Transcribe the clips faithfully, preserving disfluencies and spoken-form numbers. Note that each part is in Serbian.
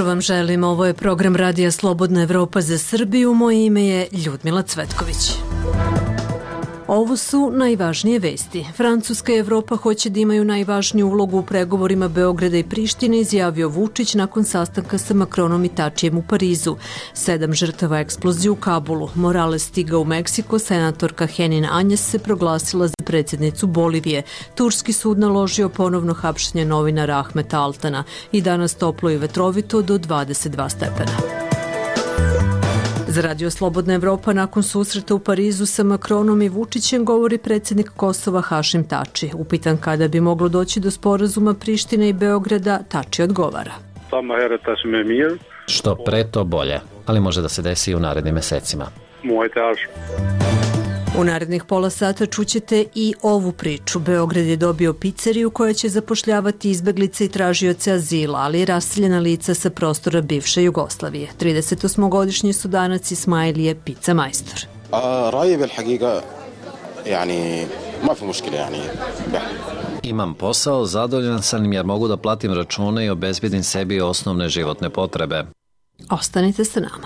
jutro vam želim. Ovo je program Radija Slobodna Evropa za Srbiju. Moje ime je Ljudmila Cvetković. Ovo su najvažnije vesti. Francuska i Evropa hoće da imaju najvažniju ulogu u pregovorima Beograda i Prištine, izjavio Vučić nakon sastanka sa Macronom i Tačijem u Parizu. Sedam žrtava eksplozije u Kabulu. Morales stigao u Meksiko, senatorka Henin Anjes se proglasila za predsjednicu Bolivije. Turski sud naložio ponovno hapšenje novinara Ahmeta Altana. I danas toplo i vetrovito do dvadeset dva stepena. Za Radio Slobodna Evropa nakon susreta u Parizu sa Macronom i Vučićem govori predsjednik Kosova Hašim Tači. Upitan kada bi moglo doći do sporazuma Prištine i Beograda, Tači odgovara. Što pre to bolje, ali može da se desi i u narednim mesecima. U narednih pola sata čućete i ovu priču. Beograd je dobio pizzeriju koja će zapošljavati izbeglice i tražioce azila, ali i raseljena lica sa prostora bivše Jugoslavije. tridesetosmogodišnji Sudanac Ismail je pizza majstor. Imam posao, zadovoljan sam jer mogu da platim račune i obezbedim sebi osnovne životne potrebe. Ostanite sa nama.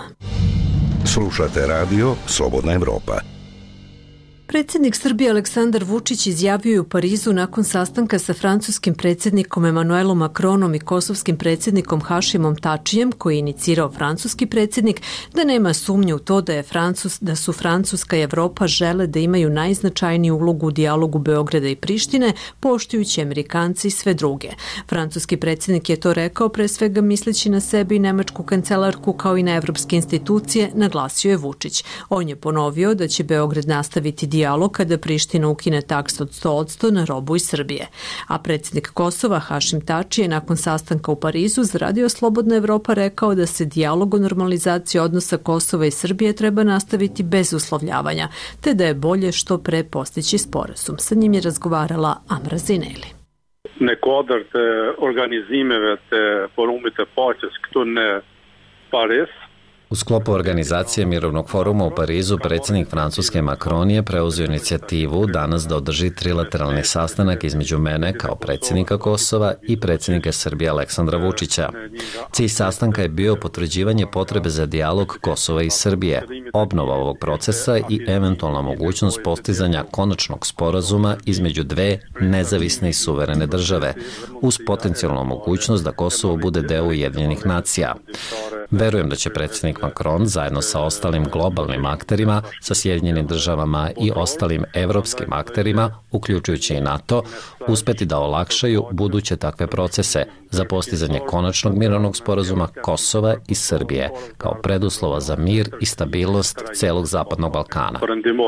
Slušate radio Slobodna Evropa. Predsjednik Srbije Aleksandar Vučić izjavio je u Parizu nakon sastanka sa francuskim predsjednikom Emmanuelom Macronom i kosovskim predsjednikom Hašimom Tačijem, koji je inicirao francuski predsjednik, da nema sumnje u to da, je Francus, da su Francuska i Evropa žele da imaju najznačajniju ulogu u dijalogu Beograda i Prištine, poštujući Amerikanci i sve druge. Francuski predsjednik je to rekao pre svega misleći na sebe i nemačku kancelarku kao i na evropske institucije, naglasio je Vučić. On je ponovio da će Beograd nastaviti dijalog kada Priština ukine taks od sto posto na robu iz Srbije. A predsjednik Kosova Hašim Tači je nakon sastanka u Parizu za Radio Slobodna Evropa rekao da se dijalog o normalizaciji odnosa Kosova i Srbije treba nastaviti bez uslovljavanja, te da je bolje što pre postići sporazum. Sa njim je razgovarala Amra Zineli. Nekoder te organizimeve te forumite paqes këtu në Paris. U sklopu organizacije Mirovnog foruma u Parizu predsjednik Francuske Macron je preuzeo inicijativu danas da održi trilateralni sastanak između mene kao predsjednika Kosova i predsjednika Srbije Aleksandra Vučića. Cilj sastanka je bio potvrđivanje potrebe za dijalog Kosova i Srbije, obnova ovog procesa i eventualna mogućnost postizanja konačnog sporazuma između dve nezavisne i suverene države, uz potencijalnu mogućnost da Kosovo bude deo Ujedinjenih nacija. Verujem da će predsjednik Macron zajedno sa ostalim globalnim akterima, sa Sjedinjenim državama i ostalim evropskim akterima, uključujući i NATO, uspeti da olakšaju buduće takve procese za postizanje konačnog mirovnog sporazuma Kosova i Srbije kao preduslova za mir i stabilnost celog Zapadnog Balkana.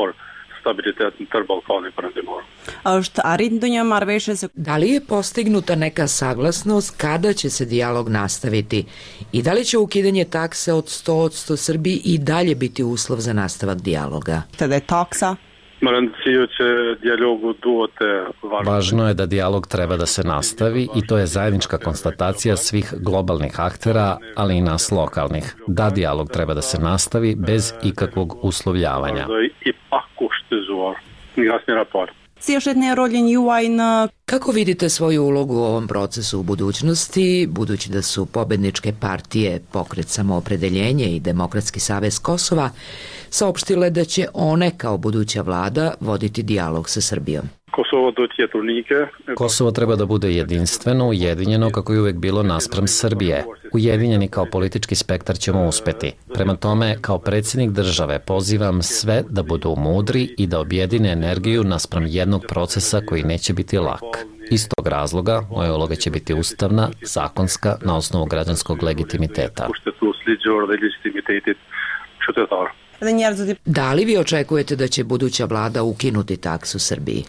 Da li je postignuta neka saglasnost kada će se dijalog nastaviti i da li će ukidanje takse od sto posto Srbiji i dalje biti uslov za nastavak dijaloga? Tada je taksa. Važno je da dijalog treba da se nastavi i to je zajednička konstatacija svih globalnih aktera, ali i nas lokalnih. Da dijalog treba da se nastavi bez ikakvog uslovljavanja. Kako vidite svoju ulogu u ovom procesu u budućnosti, budući da su pobedničke partije Pokret samoopredeljenje i Demokratski savez Kosova saopštile da će one kao buduća vlada voditi dijalog sa Srbijom? Kosovo treba da bude jedinstveno, ujedinjeno kako je uvek bilo naspram Srbije. Ujedinjeni kao politički spektar ćemo uspeti. Prema tome, kao predsjednik države pozivam sve da budu mudri i da objedine energiju naspram jednog procesa koji neće biti lak. Iz tog razloga, moja uloga će biti ustavna, zakonska, na osnovu građanskog legitimiteta. Da li vi očekujete da će buduća vlada ukinuti taksu Srbiji?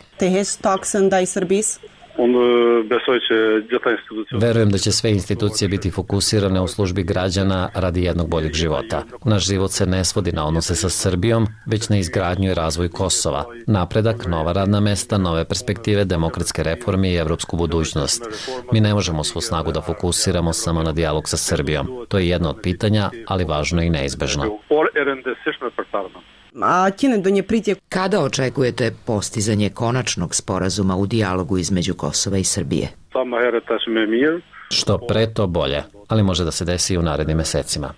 Verujem da će sve institucije biti fokusirane u službi građana radi jednog boljeg života. Naš život se ne svodi na odnose sa Srbijom, već na izgradnju i razvoj Kosova. Napredak, nova radna mesta, nove perspektive, demokratske reforme i evropsku budućnost. Mi ne možemo svu snagu da fokusiramo samo na dijalog sa Srbijom. To je jedno od pitanja, ali važno i neizbežno. Kada očekujete postizanje konačnog sporazuma u dijalogu između Kosova i Srbije? Što pre to bolje, ali može da se desi i u narednim mesecima.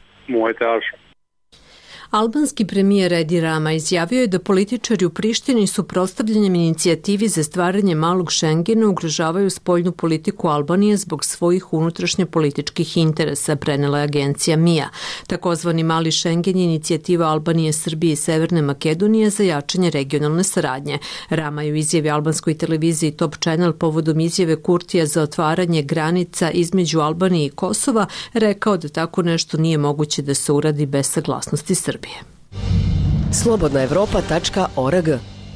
Albanski premijer Edi Rama izjavio je da političari u Prištini suprotstavljanjem inicijativi za stvaranje malog Šengena ugrožavaju spoljnu politiku Albanije zbog svojih unutrašnje političkih interesa, prenela je agencija M I A. Takozvani mali Šengen je inicijativa Albanije, Srbije i Severne Makedonije za jačanje regionalne saradnje. Rama je u izjavi albanskoj televiziji Top Channel povodom izjave Kurtija za otvaranje granica između Albanije i Kosova rekao da tako nešto nije moguće da se uradi bez saglasnosti Srbije. slobodna evropa tačka org.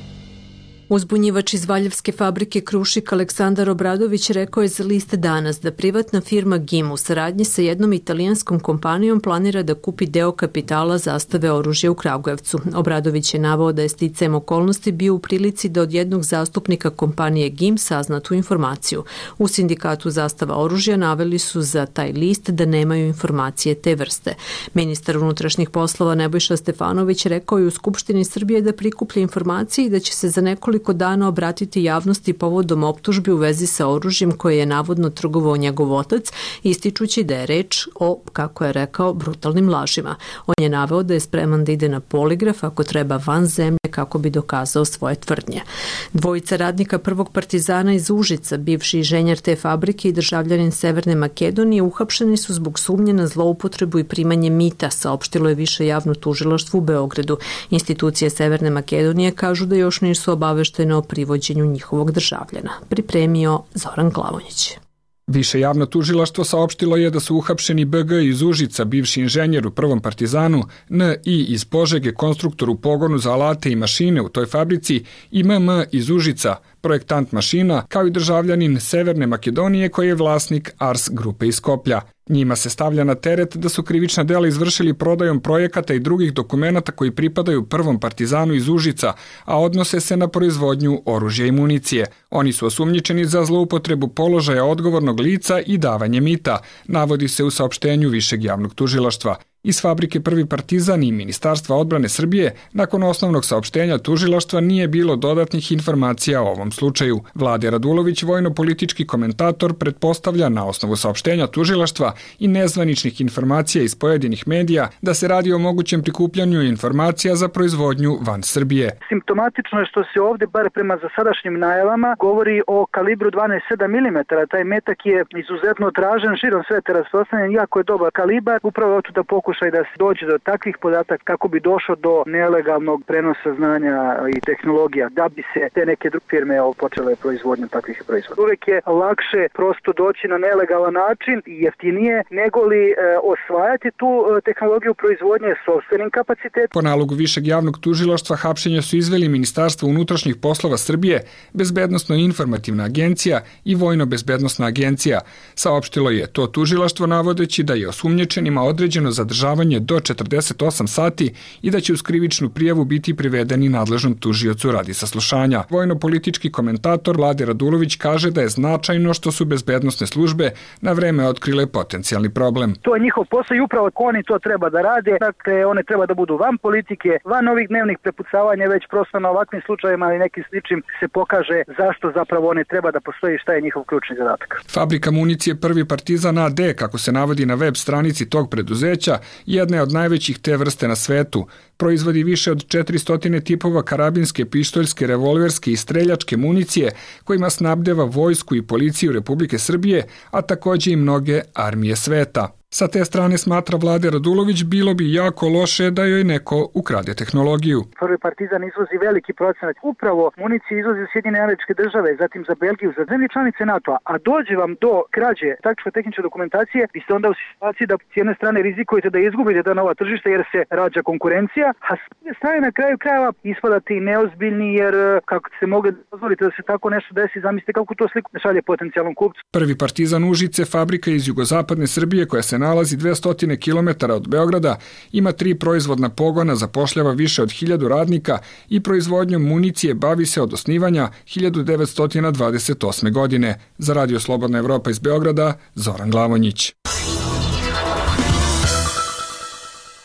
Uzbunjivač iz Valjevske fabrike Krušik Aleksandar Obradović rekao je za List danas da privatna firma G I M u saradnji sa jednom italijanskom kompanijom planira da kupi deo kapitala Zastave oružja u Kragujevcu. Obradović je naveo da je sticajem okolnosti bio u prilici da od jednog zastupnika kompanije G I M sazna tu informaciju. U sindikatu Zastava oružja naveli su za taj list da nemaju informacije te vrste. Ministar unutrašnjih poslova Nebojša Stefanović rekao je u Skupštini Srbije da prikuplja informacije i da će se za nekoliko dana obratiti javnosti povodom optužbi u vezi sa oružjem koje je navodno trgovao njegov otac, ističući da je reč o, kako je rekao, brutalnim lažima. On je naveo da je spreman da ide na poligraf ako treba van zemlje kako bi dokazao svoje tvrdnje. Dvojica radnika prvog Partizana iz Užica, bivši inženjer te fabrike i državljanin Severne Makedonije, uhapšeni su zbog sumnje na zloupotrebu i primanje mita, saopštilo je Više javno tužilaštvo u Beogradu. Institucije Severne Makedonije kažu da još nisu obaveštene o privođenju njihovog državljana. Pripremio Zoran Glavonjić. Više javno tužilaštvo saopštilo je da su uhapšeni B G iz Užica, bivši inženjer u prvom Partizanu, N I iz Požege, konstruktor u pogonu za alate i mašine u toj fabrici i M M iz Užica, projektant mašina, kao i državljanin Severne Makedonije koji je vlasnik Ars grupe iz Skoplja. Njima se stavlja na teret da su krivična dela izvršili prodajom projekata i drugih dokumenata koji pripadaju prvom Partizanu iz Užica, a odnose se na proizvodnju oružja i municije. Oni su osumnjičeni za zloupotrebu položaja odgovornog lica i davanje mita, navodi se u saopštenju Višeg javnog tužilaštva. Iz fabrike Prvi Partizan i Ministarstva odbrane Srbije nakon osnovnog saopštenja tužilaštva nije bilo dodatnih informacija o ovom slučaju. Vlade Radulović, vojno-politički komentator, pretpostavlja na osnovu saopštenja tužilaštva i nezvaničnih informacija iz pojedinih medija da se radi o mogućem prikupljanju informacija za proizvodnju van Srbije. Simptomatično je što se ovde, bar prema zasadašnjim najavama, govori o kalibru dvanaest zarez sedam milimetara. Taj metak je izuzetno tražen, širom sveta rasprostranjen, jako je dobar kalibar, upravo tu da pokuša i da se dođe do takvih podataka kako bi došlo do nelegalnog prenosa znanja i tehnologija, da bi se te neke druge firme počele proizvodnju takvih proizvoda. Uvek je lakše prosto doći na nelegalan način i jeftinije nego li e, osvajati tu e, tehnologiju proizvodnje sopstvenim kapacitetom. Po nalogu Višeg javnog tužilaštva hapšenja su izveli Ministarstvo unutrašnjih poslova Srbije, Bezbednosno-informativna agencija i Vojno-bezbednosna agencija. Saopštilo je to tužilaštvo navodeći da je osumnjičenima određeno zadržavanje do četrdeset osam sati i da će uz krivičnu prijavu biti privedeni nadležnom tužiocu radi saslušanja. Vojno-politički komentator Vlade Radulović kaže da je značajno što su bezbednosne službe na vreme otkrile potencijalni problem. To je njihov posao i upravo oni to treba da rade. Dakle, one treba da budu van politike, van ovih dnevnih prepucavanja, već prosto na ovakvim slučajevima i nekim sličnim se pokaže zašto zapravo one treba da postoji i šta je njihov ključni zadatak. Fabrika municije Prvi Partizan A D, kako se navodi na web stranici tog preduzeća, jedna je od najvećih te vrste na svetu. Proizvodi više od četiristo tipova karabinske, pištoljske, revolverske i streljačke municije kojima snabdeva vojsku i policiju Republike Srbije, a takođe i mnoge armije sveta. Sa te strane, smatra Vlade Radulović, bilo bi jako loše da joj neko ukrade tehnologiju. Prvi Partizan izvozi veliki procenat. Upravo municije izvozi u Sjedinjene Američke Države, zatim za Belgiju, za zemlje članice NATO-a, a dođe vam do krađe taktičko-tehničke dokumentacije, vi ste onda u situaciji da s jedne strane rizikujete da izgubite ta nova tržišta jer se rađa konkurencija, a s druge strane na kraju krajeva ispadate i neozbiljni jer kako se mogli dozvoliti da se tako nešto desi, zamislite kako to sliku šalje potencijalnom kupcu. Prvi Partizan Užice, fabrika iz jugozapadne Srbije koja se nalazi dvesta kilometara od Beograda, ima tri proizvodna pogona, zapošljava više od hiljadu radnika i proizvodnjom municije bavi se od osnivanja hiljadu devetsto dvadeset osme. godine. Za Radio Slobodna Evropa iz Beograda, Zoran Glavonjić.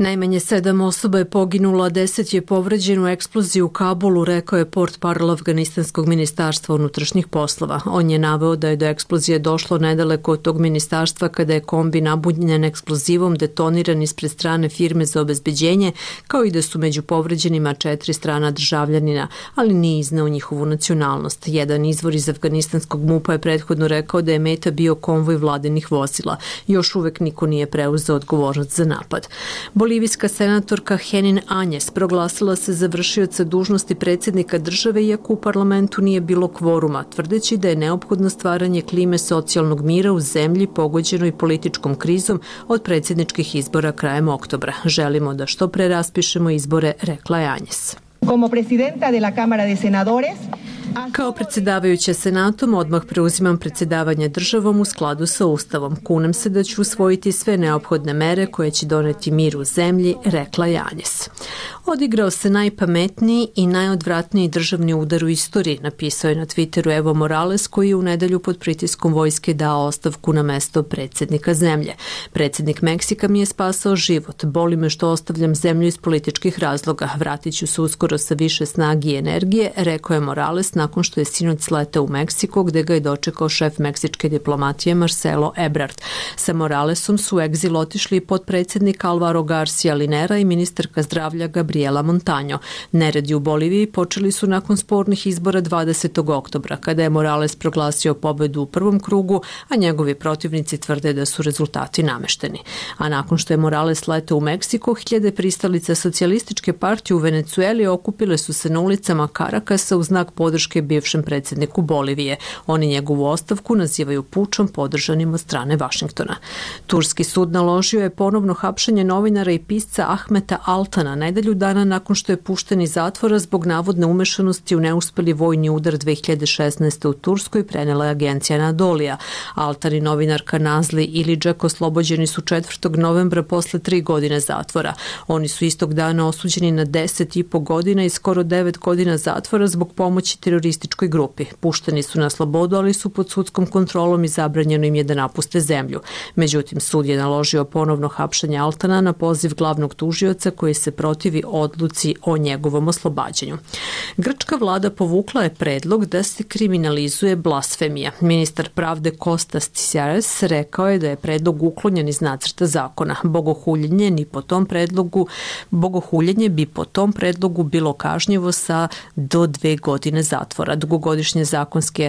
Najmanje sedam osoba je poginulo, a deset je povređeno u eksploziji u Kabulu, rekao je portparol Afganistanskog ministarstva unutrašnjih poslova. On je naveo da je do eksplozije došlo nedaleko od tog ministarstva kada je kombi nabunjen eksplozivom detoniran ispred strane firme za obezbeđenje, kao i da su među povređenima četiri strana državljanina, ali nije izneo njihovu nacionalnost. Jedan izvor iz afganistanskog MUP-a je prethodno rekao da je meta bio konvoj vladinih vozila. Još uvek niko nije preuzeo odgovornost za napad. Bolivijska senatorka Henin Anjes proglasila se za vršioca dužnosti predsjednika države, iako u parlamentu nije bilo kvoruma, tvrdeći da je neophodno stvaranje klime socijalnog mira u zemlji pogođenoj političkom krizom od predsjedničkih izbora krajem oktobra. Želimo da što pre raspišemo izbore, rekla je Anjes. Como presidenta de la Cámara de Senadores, Kao predsjedavajuća senatom odmah preuzimam predsjedavanje državom u skladu sa Ustavom. Kunem se da ću usvojiti sve neophodne mere koje će doneti mir u zemlji, rekla je Anjes. Odigrao se najpametniji i najodvratniji državni udar u istoriji, napisao je na Twitteru Evo Morales, koji je u nedelju pod pritiskom vojske dao ostavku na mesto predsjednika zemlje. Predsjednik Meksika mi je spasao život. Boli me što ostavljam zemlju iz političkih razloga. Vratit ću se uskoro sa više snage i energije, rekao je Morales nakon što je sinoć sletao u Meksiko, gde ga je dočekao šef meksičke diplomatije Marcelo Ebrard. Sa Moralesom su u egzil otišli i potpredsjednik Alvaro Garcia Linera i ministarka zdravlja Gabriela Montaño. Neredi u Boliviji počeli su nakon spornih izbora dvadesetog oktobra, kada je Morales proglasio pobedu u prvom krugu, a njegovi protivnici tvrde da su rezultati namešteni. A nakon što je Morales letao u Meksiko, hiljade pristalica socijalističke partije u Venecueli okupile su se na ulicama Karakasa u znak podrške bivšem predsjedniku Bolivije. Oni njegovu ostavku nazivaju pučom podržanim od strane Vašingtona. Turski sud naložio je ponovno hapšenje novinara i pisca Ahmeta Altana nedelju dana nakon što je pušten iz zatvora zbog navodne umešanosti u neuspeli vojni udar dve hiljade šesnaeste. u Turskoj, prenela je agencija Anadolija. Altan i novinarka Nazli Iliđak oslobođeni su četvrtog novembra posle tri godine zatvora. Oni su istog dana osuđeni na deset i po godina i skoro devet godina zatvora zbog pomoći terorističkoj grupi. Pušteni su na slobodu, ali su pod sudskom kontrolom i zabranjeno im je da napuste zemlju. Međutim, sud je naložio ponovno hapšenje Altana na poziv glavnog tužioca koji se protivi odluci o njegovom oslobađanju. Grčka vlada povukla je predlog da se kriminalizuje blasfemija. Ministar pravde Kostas Tsiaras rekao je da je predlog uklonjen iz nacrta zakona. Bogohuljenje ni po tom predlogu, bogohuljenje bi po tom predlogu bilo kažnjivo sa do dve godine zatvora. Dugogodišnje zakonske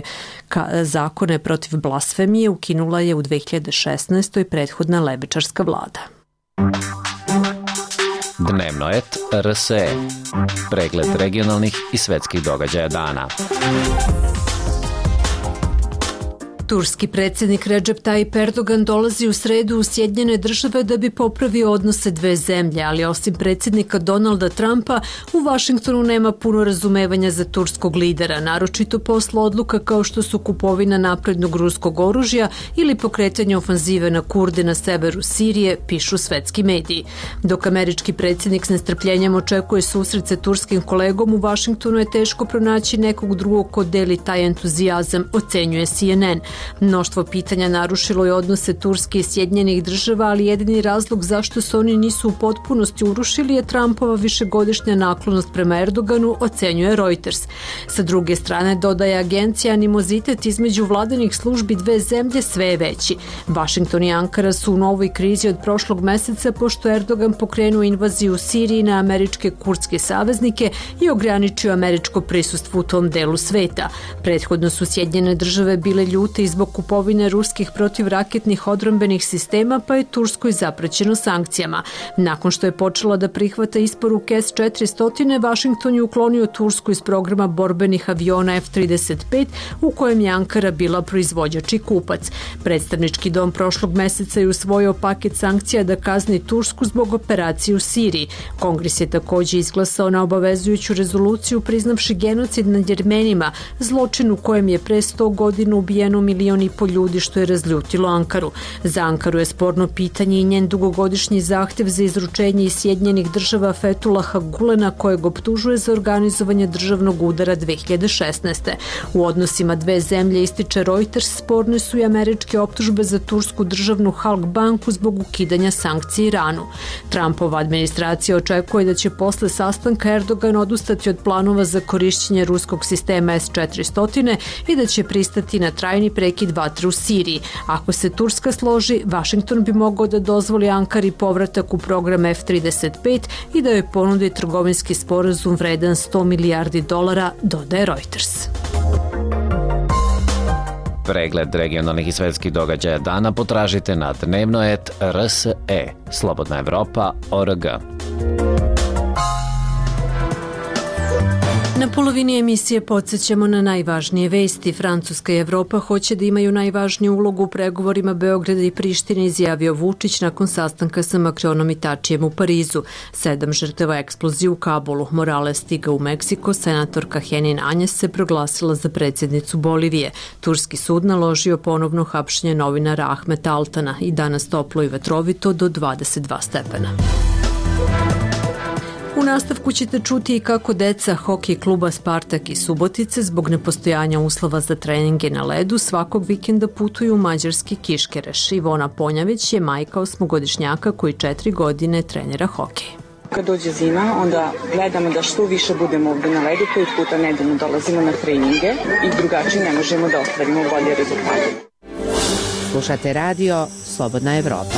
zakone protiv blasfemije ukinula je u dve hiljade šesnaestoj. prethodna levičarska vlada. Dnevno et R S E. Pregled regionalnih i svetskih događaja dana. Turski predsjednik Recep Tayyip Erdogan dolazi u sredu u Sjedinjene države da bi popravio odnose dve zemlje, ali osim predsjednika Donalda Trumpa, u Vašingtonu nema puno razumevanja za turskog lidera, naročito posle odluka kao što su kupovina naprednog ruskog oružja ili pokretanje ofanzive na Kurde na severu Sirije, pišu svetski mediji. Dok američki predsjednik s nestrpljenjem očekuje susret sa turskim kolegom, u Vašingtonu je teško pronaći nekog drugog ko deli taj entuzijazam, ocenjuje C N N. Mnoštvo pitanja narušilo je odnose Turske i Sjedinjenih država, ali jedini razlog zašto se oni nisu u potpunosti urušili je Trumpova višegodišnja naklonost prema Erdoganu, ocenjuje Reuters. Sa druge strane, dodaje agencija, animozitet između vladinih službi dve zemlje sve je veći. Vašington i Ankara su u novoj krizi od prošlog meseca pošto Erdogan pokrenuo invaziju u Siriji na američke kurdske saveznike i ograničio američko prisustvo u tom delu sveta. Prethodno su Sjedinjene države bile ljute i zbog kupovine ruskih protivraketnih odbrambenih sistema, pa je Turskoj zapraćeno sankcijama. Nakon što je počela da prihvata isporuke S četiristo, Vašington je uklonio Tursku iz programa borbenih aviona F trideset pet, u kojem je Ankara bila proizvođač i kupac. Predstavnički dom prošlog meseca je usvojio paket sankcija da kazni Tursku zbog operacije u Siriji. Kongres je također izglasao na obavezujuću rezoluciju priznavši genocid nad Jermenima, zločin u kojem je pre sto godina ubijeno milion i po ljudi, što je razljutilo Ankaru. Za Ankaru je sporno pitanje i njen dugogodišnji zahtev za izručenje iz Sjedinjenih država Fetulaha Gulena, kojeg optužuje za organizovanje državnog udara dve hiljade šesnaeste. U odnosima dve zemlje, ističe Reuters, sporne su i američke optužbe za tursku državnu Halk banku zbog ukidanja sankcija Iranu. Trumpova administracija očekuje da će posle sastanka Erdogan odustati od planova za korišćenje ruskog sistema S četiristo i da će pristati na trajni prekid vatre u Siriji. Ako se Turska složi, Vašington bi mogao da dozvoli Ankari povratak u program F trideset pet i da joj ponudi trgovinski sporazum vredan sto milijardi dolara, dodaje Reuters. Pregled regionalnih i svetskih događaja dana potražite na dnevno et r s e, slobodna evropa tačka org. Na polovini emisije podsjećamo na najvažnije vesti. Francuska i Evropa hoće da imaju najvažniju ulogu u pregovorima Beograda i Prištine, izjavio Vučić nakon sastanka sa Makronom i Tačijem u Parizu. Sedam žrtava eksplozije u Kabulu. Morales stigao u Meksiko, senatorka Henin Anjes se proglasila za predsjednicu Bolivije. Turski sud naložio ponovno hapšenje novinara Ahmeta Altana i danas toplo i vetrovito do dvadeset dva stepena. U nastavku ćete čuti i kako deca hokej kluba Spartak i Subotice zbog nepostojanja uslova za treninge na ledu svakog vikenda putuju u mađarski Kiškereš. Ivona Ponjavić je majka osmogodišnjaka koji četiri godine trenira hokej. Kad dođe zima, onda gledamo da što više budemo ovde na ledu, pet puta nedeljno dolazimo na treninge i drugačije ne možemo da ostvarimo bolje rezultate. Slušate radio Slobodna Evropa.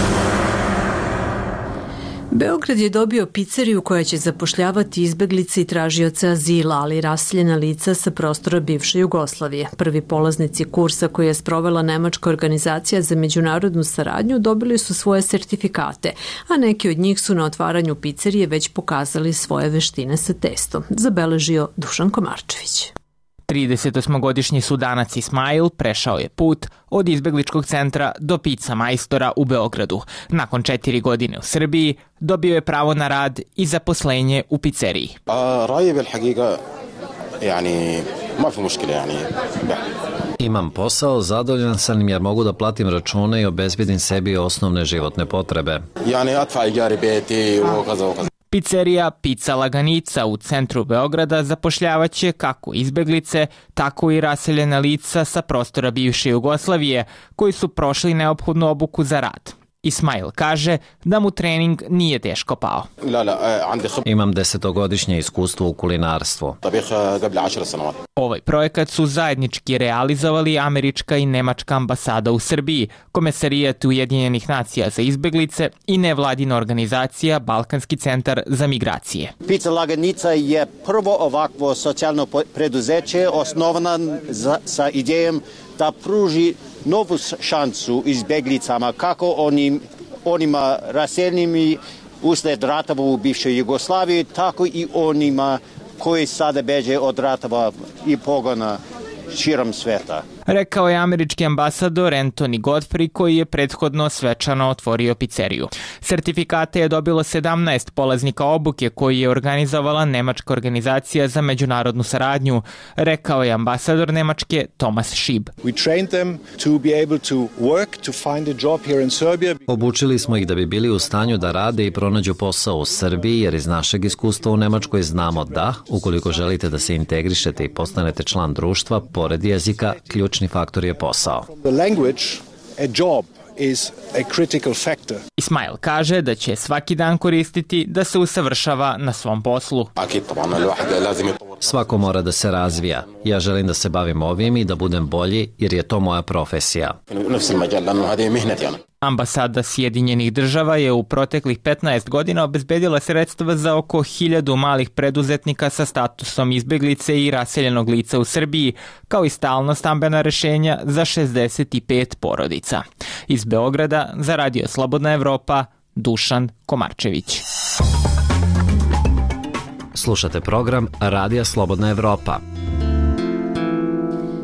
Beograd je dobio pizzeriju koja će zapošljavati izbeglice i tražioce azila, ali i raseljena lica sa prostora bivše Jugoslavije. Prvi polaznici kursa koji je sprovela Nemačka organizacija za međunarodnu saradnju dobili su svoje sertifikate, a neki od njih su na otvaranju pizzerije već pokazali svoje veštine sa testom, zabeležio Dušan Komarčević. tridesetosmogodišnji Sudanac Ismail prešao je put od izbegličkog centra do pizza majstora u Beogradu. Nakon četiri godine u Srbiji dobio je pravo na rad i zaposlenje u pizzeriji. Imam posao, zadovoljan sam jer mogu da platim račune i obezbedim sebi osnovne životne potrebe. Pizzerija Pizza Laganica u centru Beograda zapošljavaće kako izbeglice, tako i raseljena lica sa prostora bivše Jugoslavije koji su prošli neophodnu obuku za rad. Ismail kaže da mu trening nije teško pao. Imam desetogodišnje iskustvo u kulinarstvu. Ovaj projekat su zajednički realizovali američka i nemačka ambasada u Srbiji, Komesarijat Ujedinjenih nacija za izbeglice i nevladina organizacija Balkanski centar za migracije. Pizza Laganica je prvo ovakvo socijalno preduzeće osnovano sa idejom da pruži novu šansu izbeglicama, kako onim, onima raseljenima usled ratova u bivšoj Jugoslaviji, tako i onima koji sada beže od ratova i pogona širom sveta. Rekao je američki ambasador Anthony Godfrey, koji je prethodno svečano otvorio pizzeriju. Sertifikate je dobilo sedamnaest polaznika obuke koji je organizovala Nemačka organizacija za međunarodnu saradnju, rekao je ambasador Nemačke Thomas Schieb. Obučili smo ih da bi bili u stanju da rade i pronađu posao u Srbiji, jer iz našeg iskustva u Nemačkoj znamo da, ukoliko želite da se integrišete i postanete član društva, pored jezika, ključni faktor je posao. Ismail kaže da će svaki dan koristiti da se usavršava na svom poslu. Svako mora da se razvija. Ja želim da se bavim ovim i da budem bolji, jer je to moja profesija. Ambasada Sjedinjenih država je u proteklih petnaest godina obezbedila sredstva za oko hiljadu malih preduzetnika sa statusom izbeglice i raseljenog lica u Srbiji, kao i stalna stambena rešenja za šezdeset pet porodica. Iz Beograda za Radio Slobodna Evropa, Dušan Komarčević. Slušate program Radija Slobodna Evropa.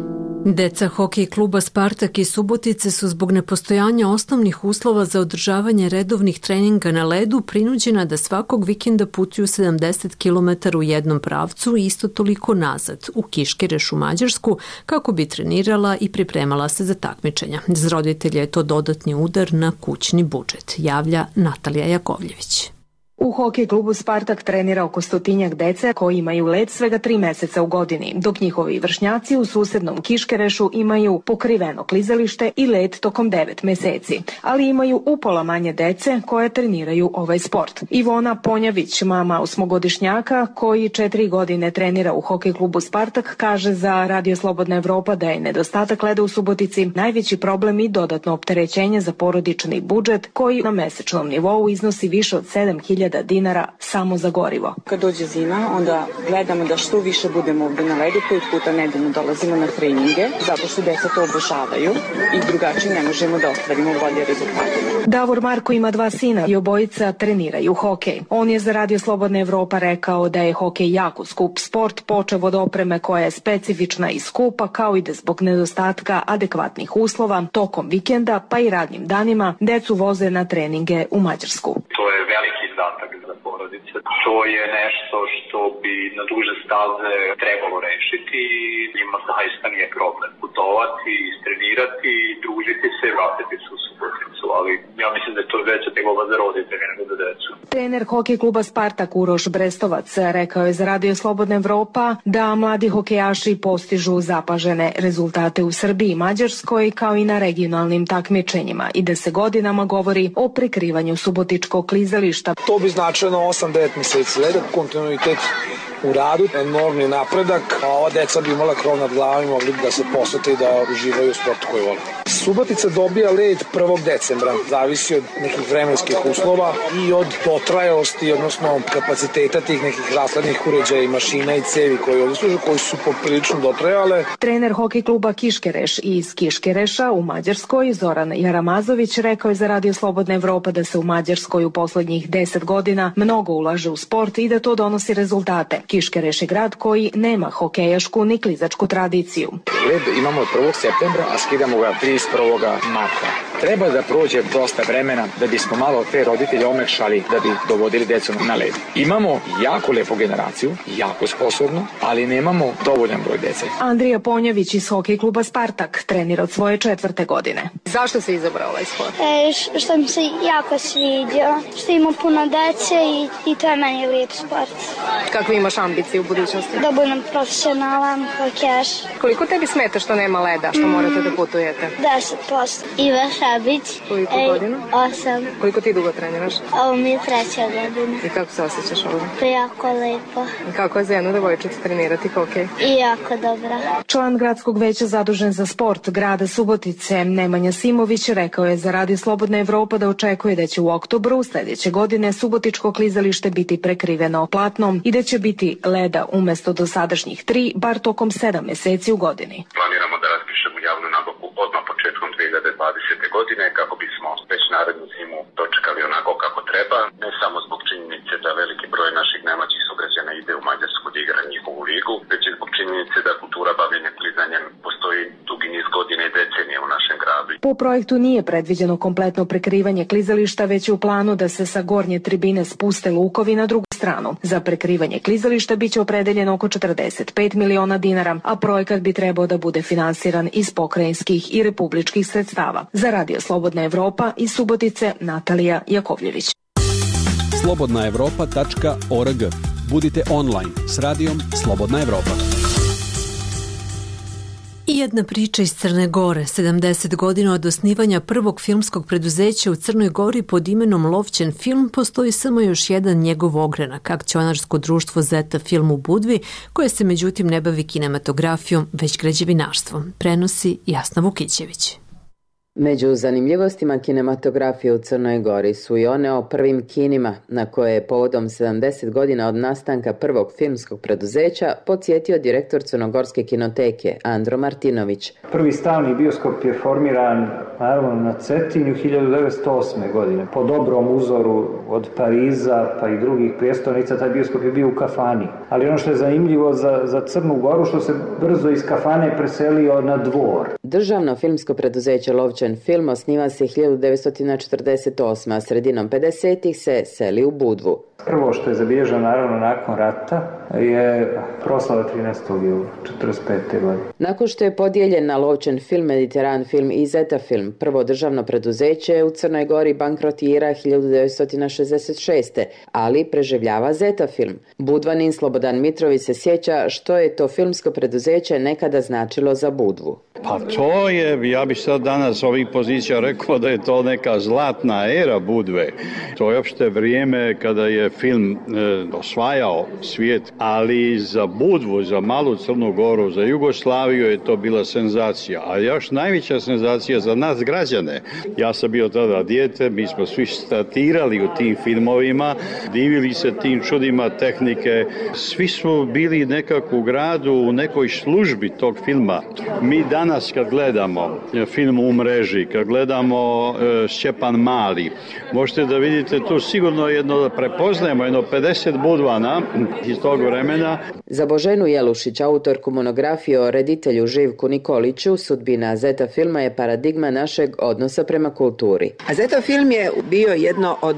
Deca hokej kluba Spartak iz Subotice su zbog nepostojanja osnovnih uslova za održavanje redovnih treninga na ledu prinuđena da svakog vikenda putuju sedamdeset kilometara u jednom pravcu i isto toliko nazad, u Kiškereš u Mađarsku, kako bi trenirala i pripremala se za takmičenja. Za roditelje je to dodatni udar na kućni budžet, javlja Natalija Jakovljević. U hokej klubu Spartak trenira oko stotinjak dece koji imaju led svega tri meseca u godini, dok njihovi vršnjaci u susednom Kiškerešu imaju pokriveno klizalište i led tokom devet meseci, ali imaju upola manje dece koje treniraju ovaj sport. Ivona Ponjavić, mama osmogodišnjaka koji četiri godine trenira u hokej klubu Spartak, kaže za Radio Slobodna Evropa da je nedostatak leda u Subotici najveći problem i dodatno opterećenje za porodični budžet koji na mesečnom nivou iznosi više od sedam hiljada dinara samo za gorivo. Kad dođe zima, onda gledamo da što više budemo ovde na ledu, pet puta nedeljno dolazimo na treninge, zato što deca to obožavaju i drugačije ne možemo da ostvarimo bolje rezultate. Davor Marko ima dva sina i obojica treniraju hokej. On je za Radio Slobodna Evropa rekao da je hokej jako skup sport, počev od opreme koja je specifična i skupa, kao i da zbog nedostatka adekvatnih uslova tokom vikenda pa i radnim danima decu voze na treninge u Mađarsku. To je veliki izdatak za porodice. To je nešto što bi na duže staze trebalo rešiti i njima zaista nije problem putovati, istrenirati, družiti se i vratiti se u Suboticu, ali ja mislim da je to veća tegoba za roditelje nego za decu. Trener hokej kluba Spartak Uroš Brestovac rekao je za Radio Slobodna Evropa da mladi hokejaši postižu zapažene rezultate u Srbiji i Mađarskoj kao i na regionalnim takmičenjima i da se godinama govori o prekrivanju subotičkog klizališta. To bi značilo osam devet meseci leda, kontinuitet u radu, enormni napredak, a ova deca bi imala krov nad glavom i mogli da se posvete i da uživaju u sportu koji vole. Subotica dobija led prvog decembra, zavisi od nekih vremenskih uslova i od dotrajalosti, odnosno kapaciteta tih nekih rasladnih uređaja i mašina i cevi koji ovdje služe, koji su poprilično dotrajale. Trener hokej kluba Kiškereš iz Kiškereša u Mađarskoj, Zoran Jaramazović, rekao je za Radio Slobodna Evropa da se u Mađarskoj u poslednjih deset godina mnogo ulaže u sport i da to donosi rezultate. Kiškereš je grad koji nema hokejašku ni klizačku tradiciju. Led imamo od prvog septembra, a skidamo ga trideset prvog marta. Treba da prođe dosta vremena da bismo malo te roditelje omekšali da bi dovodili decu na led. Imamo jako lepu generaciju, jako sposobnu, ali nemamo dovoljan broj dece. Andrija Ponjavić iz hokej kluba Spartak trenira od svoje četvrte godine. Zašto se izabrao ovaj sport? E, što mi se jako sviđa, što ima puno dece i, i to je meni lijep sport. Kakve imaš ambicije u budućnosti? Da budem profesionalan hokejaš. Koliko tebi smeta što nema leda, što mm. morate da putujete? deset posto. Iva Šabić. Koliko e, godina? osam. Koliko ti dugo treniraš? Ovo mi je treća godina. I kako se osjećaš ovdje? To je jako lepo. I kako je za jednu devojčicu trenirati hokej? I jako dobra. Član gradskog veća zadužen za sport grada Subotice, Nemanja Simović, rekao je za Radio Slobodna Evropa da očekuje da će u oktobru sledeće godine subotičko klizalište biti prekriveno platnom i da će biti leda umesto dosadašnjih tri, bar tokom sedam meseci u godini. Planiramo da raspišemo javnu nabavku odmah početkom dve hiljade dvadesete. godine kako bismo već narednu zimu dočekali onako kako treba, ne samo zbog činjenice da veliki broj naših najmlađih sugrađana ide u Mađarsku da igra njihovu ligu, već i zbog činjenice da kultura bavljenja klizanjem postoji dugi niz godina i decenije u našem gradu. Po projektu nije predviđeno kompletno prekrivanje klizališta, već je u planu da se sa gornje tribine spuste lukovi na drugu stranu. Za prekrivanje klizališta biće opredeljeno oko četrdeset pet miliona dinara, a projekat bi trebao da bude finansiran iz pokrajinskih i republičkih sredstava. Za Radio Slobodna Evropa iz Subotice, Natalija Jakovljević. slobodna evropa tačka org. Budite online s radijom Slobodna Evropa. I jedna priča iz Crne Gore. sedamdeset godina od osnivanja prvog filmskog preduzeća u Crnoj Gori pod imenom Lovćen film postoji samo još jedan njegov ogranak, akcionarsko društvo Zeta Film u Budvi, koje se međutim ne bavi kinematografijom, već građevinarstvom. Prenosi Jasna Vukićević. Među zanimljivostima kinematografije u Crnoj Gori su i one o prvim kinima, na koje je povodom sedamdeset godina od nastanka prvog filmskog preduzeća podsjetio direktor Crnogorske kinoteke Andro Martinović. Prvi stalni bioskop je formiran naravno na Cetinju hiljadu devetsto osme. godine. Po dobrom uzoru od Pariza pa i drugih prijestolnica taj bioskop je bio u kafani. Ali ono što je zanimljivo za, za Crnu Goru, što se brzo iz kafane preselio na dvor. Državno filmsko preduzeće Lovćen film osniva se hiljadu devetsto četrdeset osme. a sredinom pedesetih se seli u Budvu. Prvo što je zabilježeno naravno nakon rata je proslava trinaestog jula četrdeset pete. godine. Nakon što je podijeljen na Lovćen film, Mediteran film i Zeta film, prvo državno preduzeće u Crnoj Gori bankrotira hiljadu devetsto šezdeset šeste. ali preživljava Zeta film. Budvanin Slobodan Mitrović se sjeća što je to filmsko preduzeće nekada značilo za Budvu. Pa to je, ja bih sad danas ovih pozicija rekao da je to neka zlatna era Budve. To je opšte vrijeme kada je film e, osvajao svijet, ali za Budvu, za malu Crnu Goru, za Jugoslaviju je to bila senzacija. A još najveća senzacija za nas građane. Ja sam bio tada dijete, mi smo svi statirali u tim filmovima, divili se tim čudima tehnike. Svi su bili nekako u gradu, u nekoj službi tog filma. Mi danas kad gledamo film U mreži, kad gledamo e, Šćepan Mali, možete da vidite tu sigurno jedno da prepoznajemo, jedno pedeset Budvana iz tog vremena. Za Boženu Jelušić, autorku monografije o reditelju Živku Nikoliću, sudbina Zeta filma je paradigma našeg odnosa prema kulturi. A Zeta film je bio jedno od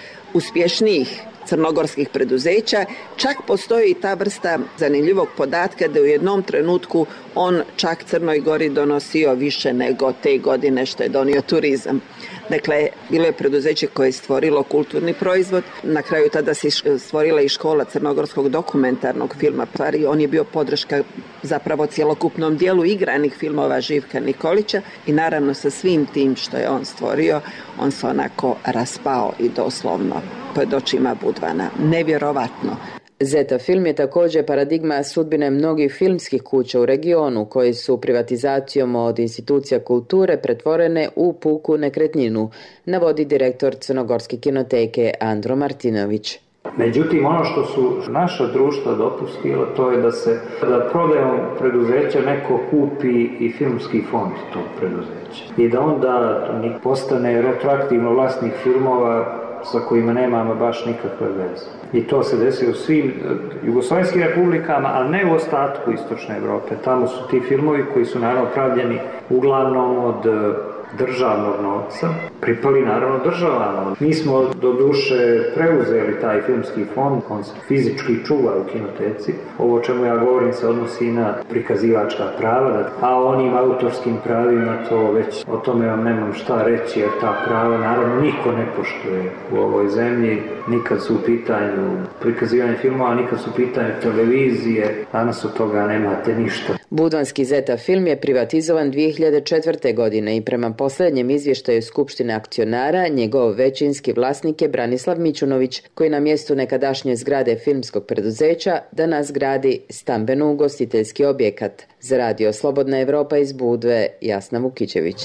uspješnijih crnogorskih preduzeća. Čak postoji i ta vrsta zanimljivog podatka da u jednom trenutku on čak Crnoj Gori donosio više nego te godine što je donio turizam. Dakle, bilo je preduzeće koje je stvorilo kulturni proizvod. Na kraju tada se stvorila i škola crnogorskog dokumentarnog filma. Stvari, on je bio podrška zapravo cjelokupnom dijelu igranih filmova Živka Nikolića i naravno sa svim tim što je on stvorio, on se onako raspao i doslovno pred očima Budvana. Nevjerovatno. Zeta film je također paradigma sudbine mnogih filmskih kuća u regionu koji su privatizacijom od institucija kulture pretvorene u puku nekretninu, navodi direktor Crnogorske kinoteke Andro Martinović. Međutim, ono što su naša društva dopustila, to je da se da prodajom preduzeća neko kupi i filmski fond tog preduzeća. I da onda postane retroaktivno vlasnik filmova sa kojima nemamo baš nikakve veze. I to se desi u svim jugoslovenskim republikama, a ne u ostatku istočne Evrope. Tamo su ti filmovi koji su naravno pravljeni uglavnom od državnog novca, pripali naravno državama. Mi smo do duše preuzeli taj filmski fond, on se fizički čuva u kinoteci. Ovo o čemu ja govorim se odnosi na prikazivačka prava, a o onim autorskim pravima to već o tome vam nemam šta reći, jer ta prava naravno niko ne poštuje u ovoj zemlji, nikad su u pitanju prikazivanje filmova, nikad su u pitanju televizije, danas od toga nemate ništa. Budvanski Zeta film je privatizovan dvije hiljade četvrte. godine i prema posljednjem izvještaju Skupštine akcionara, njegov većinski vlasnik je Branislav Mićunović, koji na mjestu nekadašnje zgrade filmskog preduzeća danas gradi stambeno-ugostiteljski objekat. Za radio Slobodna Evropa iz Budve, Jasna Vukićević.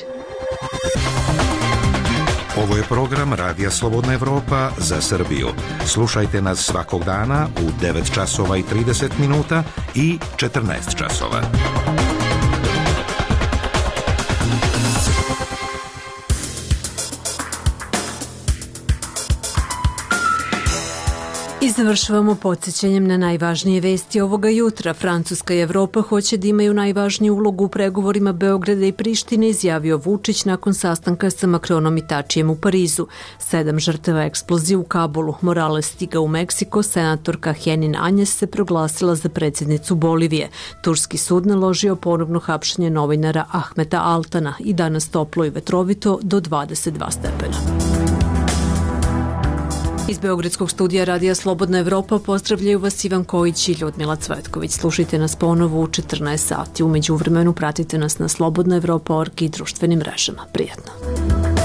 Ovo je program Radija Slobodna Evropa za Srbiju. Slušajte nas svakog dana u devet časova i trideset minuta i četrnaest časova. I završavamo podsjećanjem na najvažnije vesti ovoga jutra. Francuska i Evropa hoće da imaju najvažniju ulogu u pregovorima Beograda i Prištine, izjavio Vučić nakon sastanka sa Makronom i Tačijem u Parizu. Sedam žrtava eksplozije u Kabulu. Morales stigao u Meksiko, senatorka Henin Anjes se proglasila za predsjednicu Bolivije. Turski sud naložio ponovno hapšenje novinara Ahmeta Altana i danas toplo i vetrovito do dvadeset dva stepena. Iz Beogradskog studija Radija Slobodna Evropa pozdravljaju vas Ivan Kojić i Ljudmila Cvetković. Slušajte nas ponovo u četrnaest sati. U međuvremenu pratite nas na slobodna evropa tačka org i društvenim mrežama. Prijetno.